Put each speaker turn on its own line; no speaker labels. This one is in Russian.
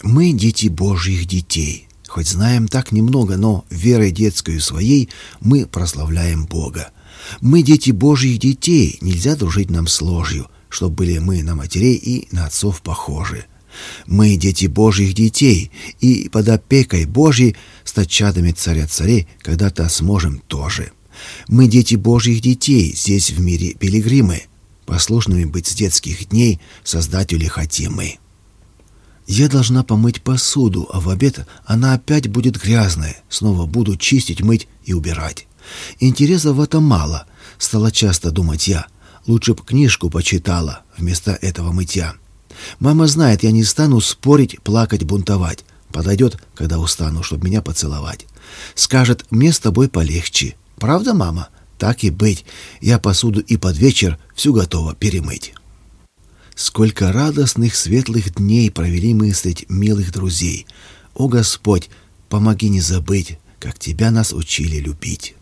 Мы дети Божьих детей. Хоть знаем так немного, но верой детской своей мы прославляем Бога. Мы дети Божьих детей, нельзя дружить нам с ложью, чтоб были мы на матерей и на отцов похожи. Мы дети Божьих детей, и под опекой Божьей стать чадами царя царей когда-то сможем тоже. Мы дети Божьих детей, здесь в мире пилигримы, послушными быть с детских дней Создателю хотим мы. Я должна помыть посуду, а в обед она опять будет грязная. Снова буду чистить, мыть и убирать. Интереса в этом мало, стала часто думать я. Лучше б книжку почитала вместо этого мытья. Мама знает, я не стану спорить, плакать, бунтовать. Подойдет, когда устану, чтобы меня поцеловать. Скажет, мне с тобой полегче. Правда, мама? Так и быть. Я посуду и под вечер всю готова перемыть. Сколько радостных, светлых дней провели мы средь милых друзей. О Господь, помоги не забыть, как Тебя нас учили любить.